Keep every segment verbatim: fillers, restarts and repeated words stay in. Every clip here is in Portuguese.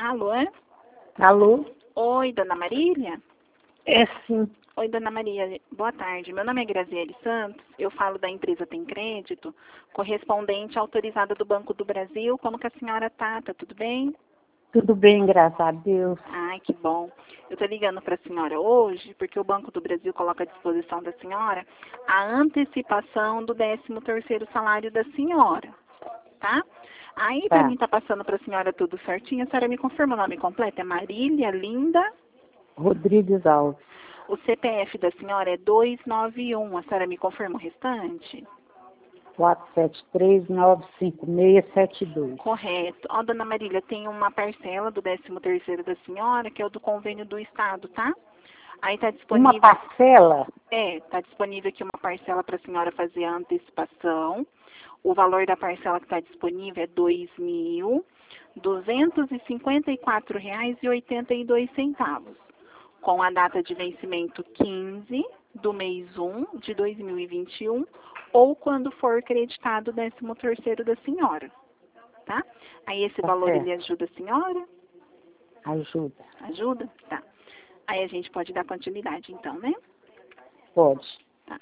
Alô? É? Alô? Oi, dona Marília? É sim. Oi, dona Maria, boa tarde. Meu nome é Graziele Santos, eu falo da empresa Tem Crédito, correspondente autorizada do Banco do Brasil. Como que a senhora tá? Tá tudo bem? Tudo bem, graças a Deus. Ai, que bom. Eu tô ligando para a senhora hoje, porque o Banco do Brasil coloca à disposição da senhora a antecipação do décimo terceiro salário da senhora, tá? Aí, para Tá. mim tá passando para a senhora tudo certinho, a senhora me confirma o nome completo? É Marília Linda? Rodrigues Alves. O C P F da senhora é dois nove um. A senhora me confirma o restante? quatro sete três, nove cinco seis, sete dois. Correto. Ó, dona Marília, tem uma parcela do décimo terceiro da senhora, que é o do convênio do Estado, tá? Aí tá Uma disponível... parcela? É, tá disponível aqui uma parcela para a senhora fazer a antecipação. O valor da parcela que está disponível é dois mil duzentos e cinquenta e quatro reais e oitenta e dois centavos. Com a data de vencimento quinze do mês um de dois mil e vinte e um, ou quando for creditado o décimo terceiro da senhora, tá? Aí esse Tá valor, certo. ele ajuda a senhora? Ajuda. Ajuda? Tá. Aí a gente pode dar continuidade, então, né? Pode. Tá.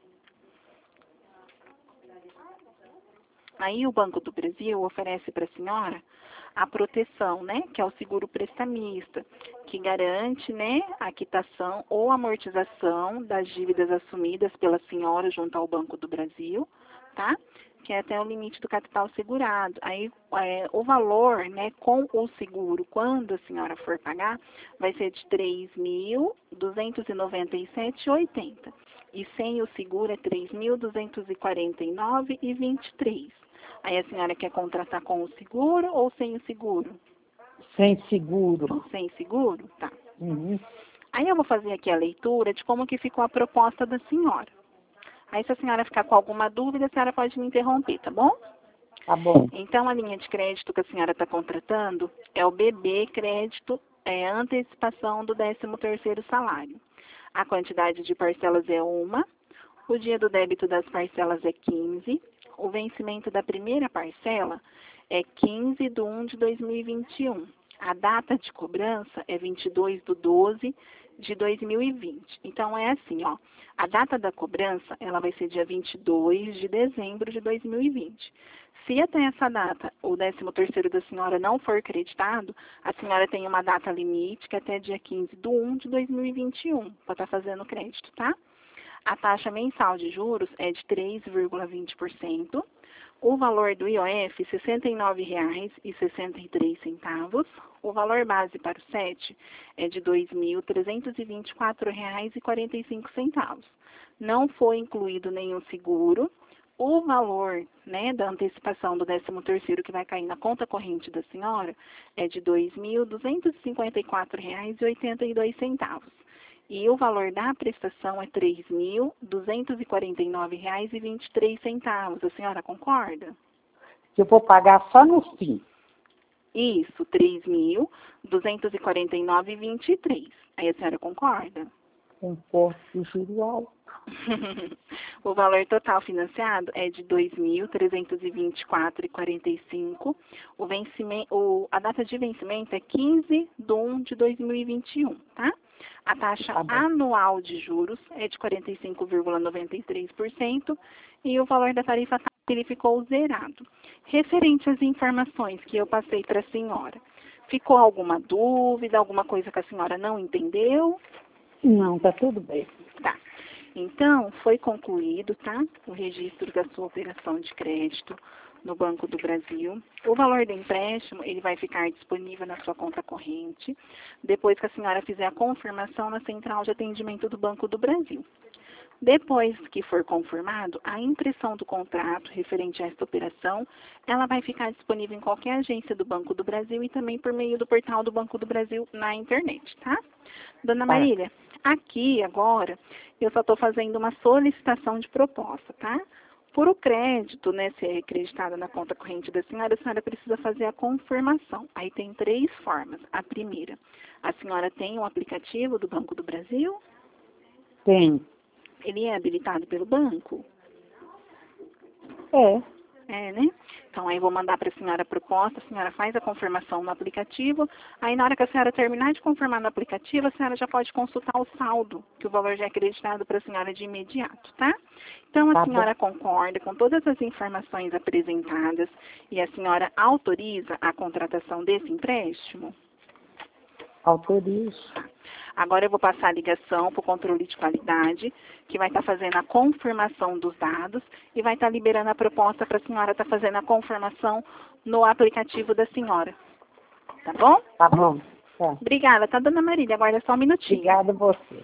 Aí o Banco do Brasil oferece para a senhora a proteção, né, que é o seguro prestamista, que garante, né, a quitação ou amortização das dívidas assumidas pela senhora junto ao Banco do Brasil, tá? Que é até o limite do capital segurado. Aí é, o valor, né, com o seguro, quando a senhora for pagar, vai ser de três mil duzentos e noventa e sete reais e oitenta centavos. E sem o seguro é três mil duzentos e quarenta e nove reais e vinte e três centavos. Aí a senhora quer contratar com o seguro ou sem o seguro? Sem seguro. Sem seguro? Tá. Uhum. Aí eu vou fazer aqui a leitura de como que ficou a proposta da senhora. Aí se a senhora ficar com alguma dúvida, a senhora pode me interromper, tá bom? Tá bom. Então a linha de crédito que a senhora está contratando é o B B Crédito, é antecipação do décimo terceiro salário. A quantidade de parcelas é uma, o dia do débito das parcelas é quinze, o vencimento da primeira parcela é quinze de um de dois mil e vinte e um. A data de cobrança é vinte e dois de doze de dois mil e vinte. Então, é assim, ó. A data da cobrança, ela vai ser dia vinte e dois de dezembro de dois mil e vinte. Se até essa data o décimo terceiro da senhora não for creditado, a senhora tem uma data limite, que é até dia quinze de um de dois mil e vinte e um, para estar fazendo crédito, tá? A taxa mensal de juros é de três vírgula vinte por cento. O valor do I O F, sessenta e nove reais e sessenta e três centavos. O valor base para o S E T é de dois mil trezentos e vinte e quatro reais e quarenta e cinco centavos. Não foi incluído nenhum seguro. O valor, né, da antecipação do décimo terceiro que vai cair na conta corrente da senhora é de dois mil duzentos e cinquenta e quatro reais e oitenta e dois centavos. E o valor da prestação é três mil duzentos e quarenta e nove reais e vinte e três centavos. A senhora concorda? Eu vou pagar só no fim. Isso, três mil duzentos e quarenta e nove reais e vinte e três. Aí a senhora concorda? Concordo com o juro alto. O valor total financiado é de dois mil trezentos e vinte e quatro reais e quarenta e cinco centavos. O vencimento, o, a data de vencimento é quinze de um de dois mil e vinte e um, tá? A taxa Tá bom. anual de juros é de quarenta e cinco vírgula noventa e três por cento e o valor da tarifa ele ficou zerado. Referente às informações que eu passei para a senhora, ficou alguma dúvida, alguma coisa que a senhora não entendeu? Não, tá tudo bem. Tá. Então, foi concluído, tá? O registro da sua operação de crédito no Banco do Brasil. O valor do empréstimo, ele vai ficar disponível na sua conta corrente, depois que a senhora fizer a confirmação na central de atendimento do Banco do Brasil. Depois que for confirmado, a impressão do contrato referente a esta operação, ela vai ficar disponível em qualquer agência do Banco do Brasil e também por meio do portal do Banco do Brasil na internet, tá? Dona Tá. Marília, aqui agora eu só estou fazendo uma solicitação de proposta, tá? Por o crédito, né, ser acreditado na conta corrente da senhora, a senhora precisa fazer a confirmação. Aí tem três formas. A primeira, a senhora tem um aplicativo do Banco do Brasil? Tem. Ele é habilitado pelo banco? É. É, né? Então, aí vou mandar para a senhora a proposta, a senhora faz a confirmação no aplicativo, aí na hora que a senhora terminar de confirmar no aplicativo, a senhora já pode consultar o saldo, que o valor já é acreditado para a senhora de imediato, tá? Então, a Tá senhora bom. concorda com todas as informações apresentadas e a senhora autoriza a contratação desse empréstimo? Autorizo. Agora eu vou passar a ligação para o controle de qualidade, que vai estar fazendo a confirmação dos dados e vai estar liberando a proposta para a senhora estar fazendo a confirmação no aplicativo da senhora. Tá bom? Tá bom. Tá. Obrigada, tá, dona Marília? Aguarda só um minutinho. Obrigada a você.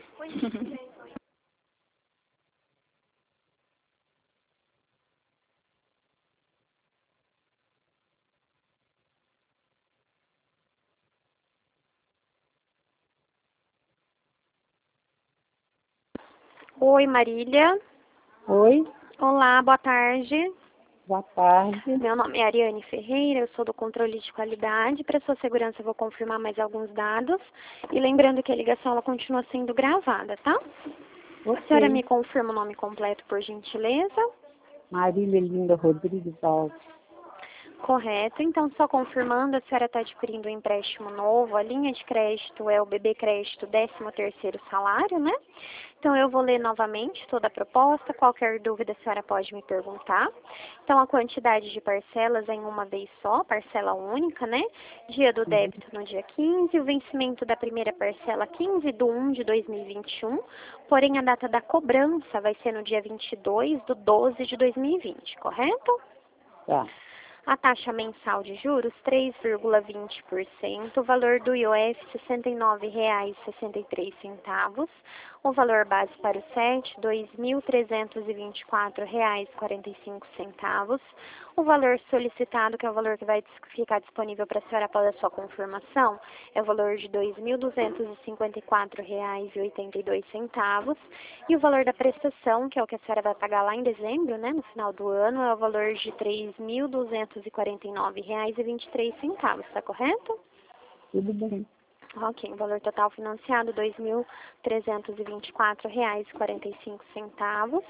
Oi, Marília. Oi, Olá, boa tarde. boa tarde. Meu nome é Ariane Ferreira, eu sou do controle de qualidade. Para sua segurança, eu vou confirmar mais alguns dados. E lembrando que a ligação ela continua sendo gravada, tá? Okay. A senhora me confirma o nome completo, por gentileza? Marília Linda Rodrigues Alves. Correto. Então, só confirmando, a senhora está adquirindo um empréstimo novo. A linha de crédito é o B B Crédito décimo terceiro salário, né? Então, eu vou ler novamente toda a proposta. Qualquer dúvida, a senhora pode me perguntar. Então, a quantidade de parcelas é em uma vez só, parcela única, né? Dia do débito no dia quinze, o vencimento da primeira parcela quinze de um de dois mil e vinte e um. Porém, a data da cobrança vai ser no dia vinte e dois de doze de dois mil e vinte, correto? Tá. A taxa mensal de juros, três vírgula vinte por cento, o valor do I O F, sessenta e nove reais e sessenta e três centavos, o valor base para o S E T, dois mil trezentos e vinte e quatro reais e quarenta e cinco centavos, o valor solicitado, que é o valor que vai ficar disponível para a senhora após a sua confirmação, é o valor de dois mil duzentos e cinquenta e quatro reais e oitenta e dois centavos, e o valor da prestação, que é o que a senhora vai pagar lá em dezembro, né, no final do ano, é o valor de três mil duzentos e quarenta e nove reais e vinte e três centavos, está correto? Tudo bem. Ok, o valor total financiado, dois mil trezentos e vinte e quatro reais e quarenta e cinco centavos.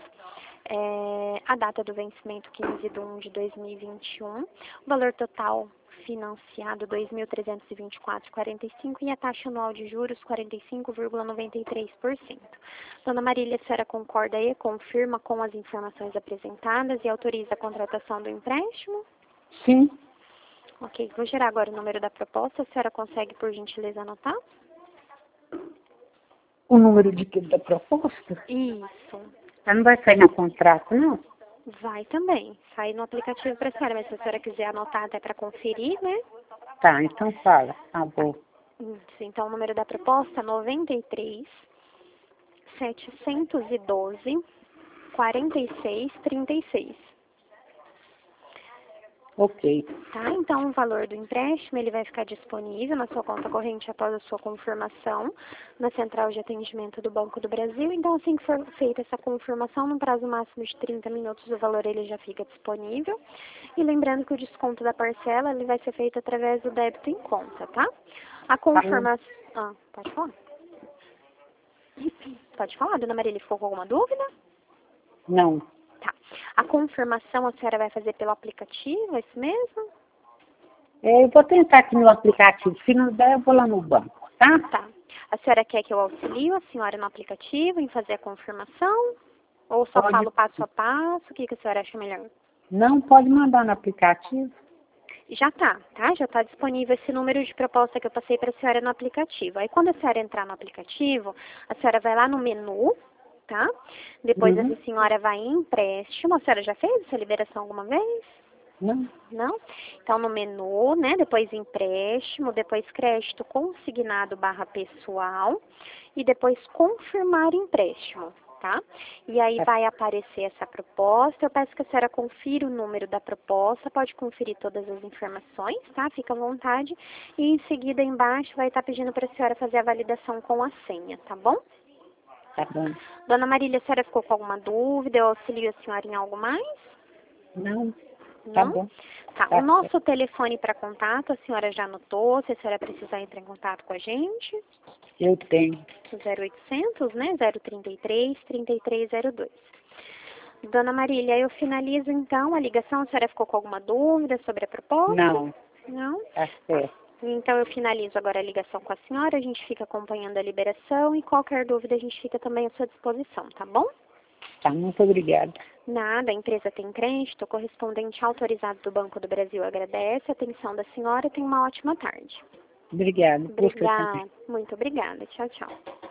É, a data do vencimento, quinze de um de dois mil e vinte e um. O valor total financiado, dois mil trezentos e vinte e quatro reais e quarenta e cinco centavos. E a taxa anual de juros, quarenta e cinco vírgula noventa e três por cento. Dona Marília, a senhora concorda aí, confirma com as informações apresentadas e autoriza a contratação do empréstimo? Sim. Ok, vou gerar agora o número da proposta. A senhora consegue, por gentileza, anotar? O número de que da proposta? Isso. Ela não vai sair no contrato, não? Vai também. Sai no aplicativo para a senhora, mas se a senhora quiser anotar até para conferir, né? Tá, então fala. Tá bom. Isso. Então, o número da proposta, noventa e três, setecentos e doze, quarenta e seis, trinta e seis. Ok. Tá? Então, o valor do empréstimo ele vai ficar disponível na sua conta corrente após a sua confirmação na central de atendimento do Banco do Brasil. Então, assim que for feita essa confirmação, no prazo máximo de trinta minutos, o valor ele já fica disponível. E lembrando que o desconto da parcela ele vai ser feito através do débito em conta, tá? A confirmação... Ah, pode falar? Pode falar, dona Marília, ficou com alguma dúvida? Não. Tá. A confirmação a senhora vai fazer pelo aplicativo, é isso mesmo? É, eu vou tentar aqui no aplicativo. Se não der, eu vou lá no banco, tá? Tá. A senhora quer que eu auxilie a senhora no aplicativo em fazer a confirmação? Ou só Pode. falo passo a passo? O que, que a senhora acha melhor? Não pode mandar no aplicativo. Já tá, tá? Já está disponível esse número de proposta que eu passei para a senhora no aplicativo. Aí quando a senhora entrar no aplicativo, a senhora vai lá no menu, tá? Depois Uhum. a senhora vai em empréstimo. A senhora já fez essa liberação alguma vez? Não. Não? Então, no menu, né, depois empréstimo, depois crédito consignado barra pessoal e depois confirmar empréstimo, tá? E aí Tá. vai aparecer essa proposta. Eu peço que a senhora confira o número da proposta, pode conferir todas as informações, tá? Fica à vontade. E em seguida, embaixo, vai estar pedindo para a senhora fazer a validação com a senha, tá bom? Tá bom. Dona Marília, a senhora ficou com alguma dúvida? Eu auxilio a senhora em algo mais? Não. Tá Não? bom. Tá. Tá O nosso telefone para contato, a senhora já anotou, se a senhora precisar entrar em contato com a gente, Eu tenho. zero oitocentos, né, zero trinta e três, trinta e três zero dois. Dona Marília, eu finalizo então a ligação. A senhora ficou com alguma dúvida sobre a proposta? Não, Não? tá certo. Então eu finalizo agora a ligação com a senhora, a gente fica acompanhando a liberação e qualquer dúvida a gente fica também à sua disposição, tá bom? Tá, muito obrigada. Nada, a empresa tem crédito, o correspondente autorizado do Banco do Brasil agradece a atenção da senhora e tenha uma ótima tarde. Obrigada. Você também. Obrigada, muito obrigada. Tchau, tchau.